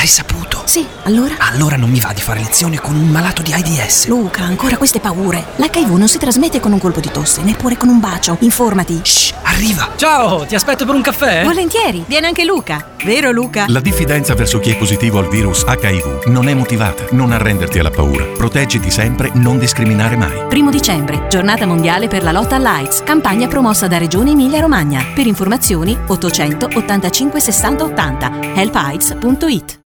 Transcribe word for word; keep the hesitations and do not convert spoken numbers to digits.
Hai saputo? Sì, allora? Allora non mi va di fare lezione con un malato di AIDS. Luca, ancora queste paure. L'H I V non si trasmette con un colpo di tosse, neppure con un bacio. Informati. Shh, arriva. Ciao, ti aspetto per un caffè? Volentieri, viene anche Luca. Vero Luca? La diffidenza verso chi è positivo al virus H I V non è motivata. Non arrenderti alla paura. Proteggiti sempre, non discriminare mai. Primo dicembre, giornata mondiale per la lotta all'AIDS. Campagna promossa da Regione Emilia-Romagna. Per informazioni ottocento ottantacinque sessanta ottanta. help aids punto it.